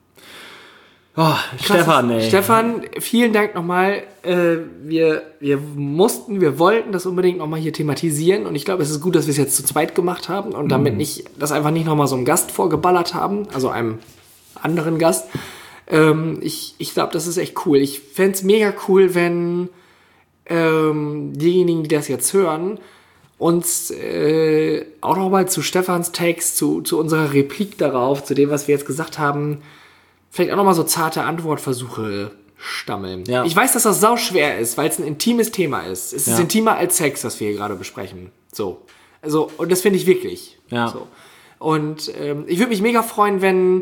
Oh, Stefan, ey. Stefan, vielen Dank nochmal. Äh, wir, wir mussten, wir wollten das unbedingt nochmal hier thematisieren und ich glaube, es ist gut, dass wir es jetzt zu zweit gemacht haben und damit Mhm. nicht, das einfach nicht nochmal so einem Gast vorgeballert haben, also einem anderen Gast. Ähm, ich ich glaube, das ist echt cool. Ich fände es mega cool, wenn ähm, diejenigen, die das jetzt hören, uns äh, auch nochmal zu Stefans Text, zu, zu unserer Replik darauf, zu dem, was wir jetzt gesagt haben, vielleicht auch nochmal so zarte Antwortversuche stammeln. Ja. Ich weiß, dass das sau schwer ist, weil es ein intimes Thema ist. Es ist Ja. intimer als Sex, was wir hier gerade besprechen. So. Also, und das finde ich wirklich. Ja. So. Und ähm, ich würde mich mega freuen, wenn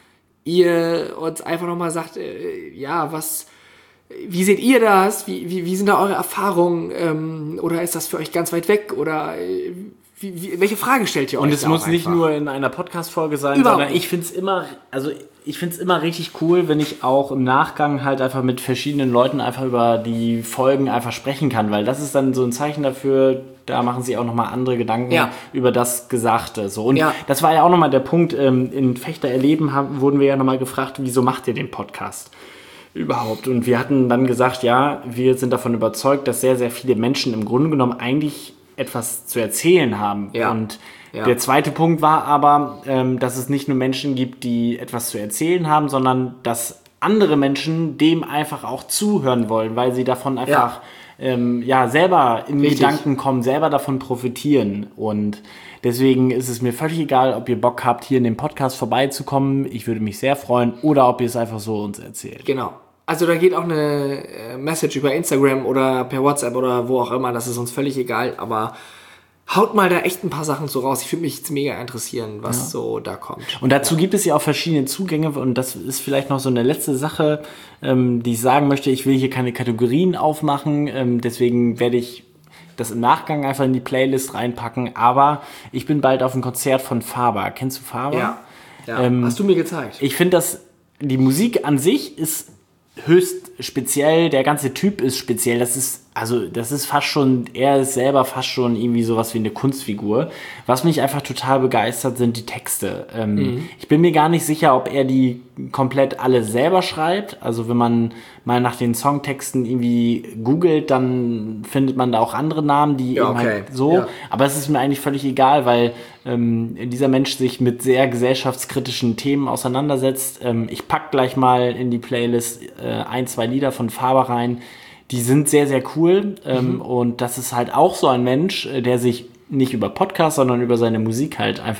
ihr uns einfach nochmal sagt, äh, ja, was, wie seht ihr das? Wie, wie, wie sind da eure Erfahrungen? Ähm, oder ist das für euch ganz weit weg? Oder äh, wie, wie, welche Fragen stellt ihr euch? Und es da muss auch nicht einfach? nur in einer Podcast-Folge sein, Überhaupt sondern ich finde es immer, also ich finde es immer richtig cool, wenn ich auch im Nachgang halt einfach mit verschiedenen Leuten einfach über die Folgen einfach sprechen kann, weil das ist dann so ein Zeichen dafür, da machen sie auch nochmal andere Gedanken Ja. über das Gesagte. So. Und Ja. das war ja auch nochmal der Punkt, ähm, in Fechter erleben haben, wurden wir ja nochmal gefragt, wieso macht ihr den Podcast überhaupt? Und wir hatten dann gesagt, ja, wir sind davon überzeugt, dass sehr, sehr viele Menschen im Grunde genommen eigentlich etwas zu erzählen haben. Ja. Und Ja. der zweite Punkt war aber, ähm, dass es nicht nur Menschen gibt, die etwas zu erzählen haben, sondern dass andere Menschen dem einfach auch zuhören wollen, weil sie davon einfach ähm, ja, selber in Richtig. Gedanken kommen, selber davon profitieren. Und deswegen ist es mir völlig egal, ob ihr Bock habt, hier in dem Podcast vorbeizukommen. Ich würde mich sehr freuen. Oder ob ihr es einfach so uns erzählt. Genau. Also da geht auch eine äh, Message über Instagram oder per WhatsApp oder wo auch immer, das ist uns völlig egal, aber haut mal da echt ein paar Sachen so raus. Ich würde mich jetzt mega interessieren, was Ja. so da kommt. Und dazu gibt es ja auch verschiedene Zugänge und das ist vielleicht noch so eine letzte Sache, ähm, die ich sagen möchte. Ich will hier keine Kategorien aufmachen, ähm, deswegen werde ich das im Nachgang einfach in die Playlist reinpacken, aber ich bin bald auf ein Konzert von Faber. Kennst du Faber? Ja, ja. Ähm, Hast du mir gezeigt. Ich finde, dass die Musik an sich ist höchst speziell, der ganze Typ ist speziell, das ist, also das ist fast schon, er ist selber fast schon irgendwie sowas wie eine Kunstfigur. Was mich einfach total begeistert, sind die Texte. Ähm, Mhm. Ich bin mir gar nicht sicher, ob er die komplett alle selber schreibt, also wenn man mal nach den Songtexten irgendwie googelt, dann findet man da auch andere Namen, die Ja, eben okay. halt so, Ja. aber es ist mir eigentlich völlig egal, weil ähm, dieser Mensch sich mit sehr gesellschaftskritischen Themen auseinandersetzt. Ähm, ich pack gleich mal in die Playlist äh, ein, zwei Lieder von Faber rein. Die sind sehr, sehr cool. Ähm, Mhm. Und das ist halt auch so ein Mensch, äh, der sich nicht über Podcasts, sondern über seine Musik halt einfach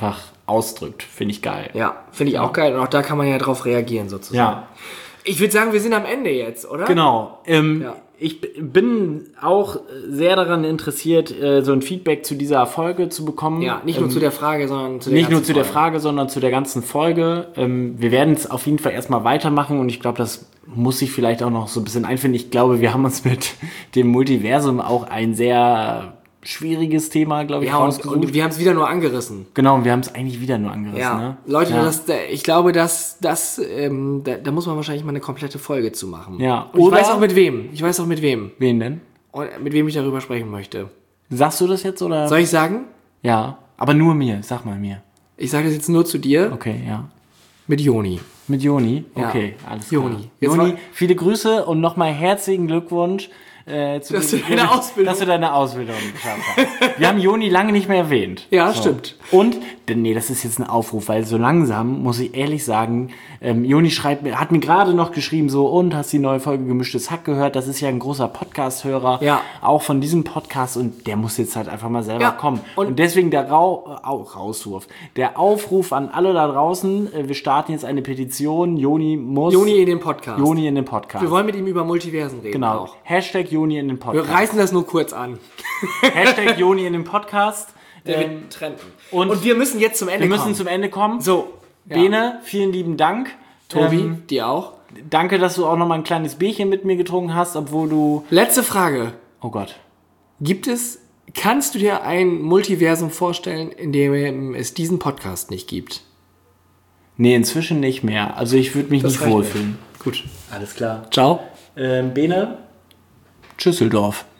ausdrückt. Finde ich geil. Ja, finde ich auch geil. Und auch da kann man ja drauf reagieren sozusagen. Ja. Ich würde sagen, wir sind am Ende jetzt, oder? Genau. Ähm, Ja. Ich b- bin auch sehr daran interessiert, äh, so ein Feedback zu dieser Folge zu bekommen. Ja, nicht nur ähm, zu der Frage, sondern zu der Nicht nur ganzen zu der Folge. Frage, sondern zu der ganzen Folge. Ähm, wir werden es auf jeden Fall erstmal weitermachen und ich glaube, das muss sich vielleicht auch noch so ein bisschen einfinden. Ich glaube, wir haben uns mit dem Multiversum auch ein sehr schwieriges Thema, glaube ich, Ja, und, rausgesucht. und wir haben es wieder nur angerissen. Genau, und wir haben es eigentlich wieder nur angerissen. Ja, Ne? Leute, ja. Das, ich glaube, dass das, ähm, da, da muss man wahrscheinlich mal eine komplette Folge zu machen. Ja, Und ich oder- weiß auch mit wem. Ich weiß auch mit wem. Wen denn? Und mit wem ich darüber sprechen möchte. Sagst du das jetzt oder? Soll ich sagen? Ja, aber nur mir. Sag mal mir. Ich sage das jetzt nur zu dir. Okay, ja. Mit Joni. Mit Joni? Ja. Okay, alles klar. Joni. Jetzt Joni, war- viele Grüße und nochmal herzlichen Glückwunsch, äh, zu Dass dem- du deine Ausbildung- dass du deine Ausbildung geschafft hast. Wir haben Joni lange nicht mehr erwähnt. Ja, stimmt. Und, denn nee, das ist jetzt ein Aufruf, weil so langsam, muss ich ehrlich sagen, ähm, Joni schreibt mir, hat mir gerade noch geschrieben, so, und hast die neue Folge Gemischtes Hack gehört? Das ist ja ein großer Podcast-Hörer, Ja. auch von diesem Podcast, und der muss jetzt halt einfach mal selber Ja, kommen. und- Und, deswegen der Rau, äh, auch Rauswurf, der Aufruf an alle da draußen, äh, wir starten jetzt eine Petition, Joni muss... Joni in den Podcast. Joni in den Podcast. Wir wollen mit ihm über Multiversen reden. Genau. Auch. Hashtag Joni in den Wir Podcast. reißen das nur kurz an. Hashtag Joni in den Podcast. Ähm, trennen. und- Und, wir müssen jetzt zum Ende wir müssen kommen. zum Ende kommen. So. Ja. Bene, vielen lieben Dank. Tobi, Ähm, dir auch. danke, dass du auch noch mal ein kleines Bierchen mit mir getrunken hast, obwohl du... Letzte Frage. Oh Gott. Gibt es, kannst du dir ein Multiversum vorstellen, in dem es diesen Podcast nicht gibt? Nee, inzwischen nicht mehr. Also ich würde mich Das nicht reicht mir. wohlfühlen. Gut. Alles klar. Ciao. Ähm, Bene, Tschüsseldorf.